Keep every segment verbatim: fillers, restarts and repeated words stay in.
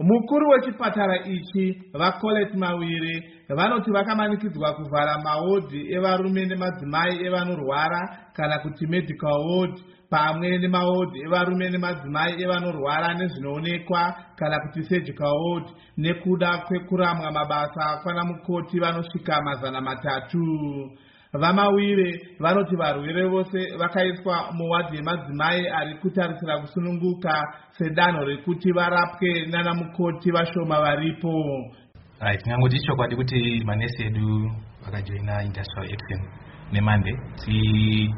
Mukuru wechipatara ichi vaColette Mawire vanoti vakamanikidzwa kuvhara mahodhi evarume nemadzimai evanorwara kana kuti medical ward pamwe nemahodhi evarume nemadzimai evanorwara nezvinoonekwa kana kuti surgical ward nekuda kwekuramwa mabasa kwana mukoti vanosvika mazana matatu. VaMawire vanoti varwere vose vakaiswa muwadhi yemadzimai ari kutarisira kusununguka sedanho rekuti varapwe nana mukoti vashoma varipo. Right, ngangoti chokwadi kuti manesi edu vakajoina industrial action neMonday ti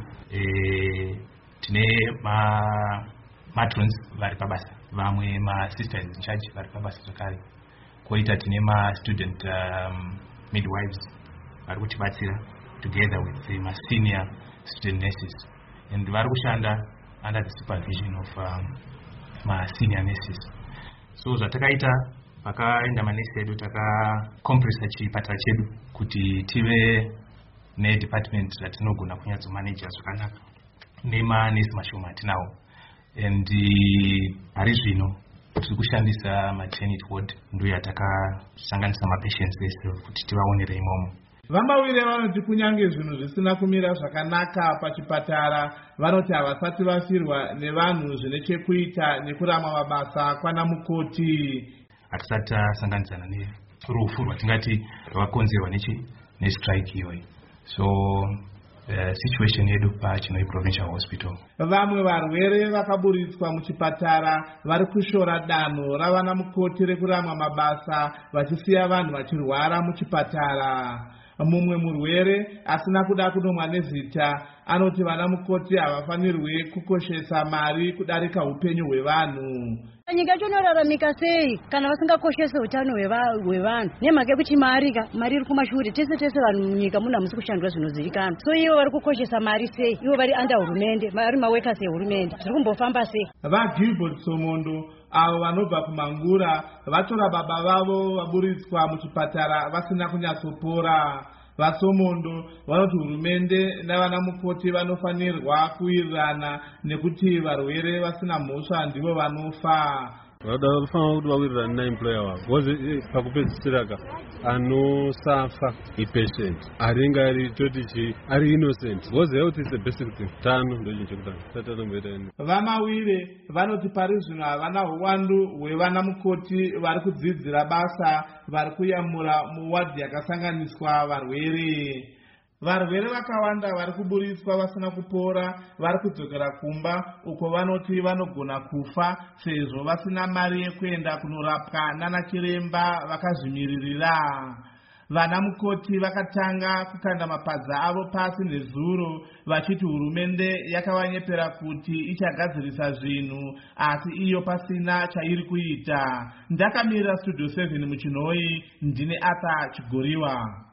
eh tine ma matrons vari pabasa, vamwe ma sisters in charge vari pabasa zvakare, koita tine ma student um, midwives vari kutibatsira together with the my senior student nurses, and vari kushanda under the supervision of um, my senior nurses. So zvatakaita pakaenda manesi edu takakompresa chipatara chedu kuti tive nedepartment ratinogona kunyatso manager zvakanaka nemanesi mashoma atinawo, and pari zvino tiri kushandisa maternity ward ndo yatakasanganisa mapatients ese kuti tivaonere imomo. VaMawire vanoti kunyange zvinhu zvisina kumira zvakanaka pachipatara, vanoti havasati vafirwa nevanhu zvine chekuita nekuramwa mabasa kwana mukoti. Hatisati tasanganisana nerufu rwatingati rwakakonzerwa nestrike iyoyi. So uh, situation yedu paChinoi Provincial Hospital. Vamwe varwere vakaburitswa muchipatara vari kushora danho ravana mukoti rekuramwa mabasa vachisiya vanhu vachirwara muchipatara. Mumwe murwere asina kuda kunomwa nezita anoti vana mukoti havafanirwi kukoshesa mari kudarika upenyu hwevanhu. Nyika chonoraramika sei kana vasingakoshese utano hwevanhu nemhaka yekuti mari mari iri kumashure tese tese vanhu munyika muna musi kushandwa zvinozivikanwa. So ivo vari kukoshesa mari sei? Ivo vari under hurumende, vari maworkers ehurumende, zviri kumbofamba sei? VaGilbert Somondo avo vanobva kuMangura vatora baba vavo vaburitswa muchipatara vasina kunyatsopora. VaSomondo vanoti hurumende navana mukoti vanofanirwa kuwirirana nekuti varwere vasina mhosva ndivo vanofa. Vada vafanira kuti vawirirane naemployer wavo, because pakupedzisira anosafa ipatient aringa ari toti ari innocent, because health is the basic thing. Tano ndo chinhu chekutanga tatatomboita ini. VaMawire vanoti pari zvino havana uwandu hwevana mukoti vari kudzidzira basa vari kuyamura muwadhi yakasanganiswa varwere. Varwere vakawanda vari kuburitswa vasina kupora vari kudzokera kumba uko vanoti vanogona kufa sezvo vasina mari yekuenda kunorapwa nana chiremba vakazvimiririra. Vana mukoti vakatanga kukanda mapadza avo pasi nezuro vachiti hurumende yakavanyepera kuti ichagadzirisa zvinhu asi iyo pasina chairi kuita. Ndakamirira Studio seven muChinoi, ndine Arthur Chigoriwa.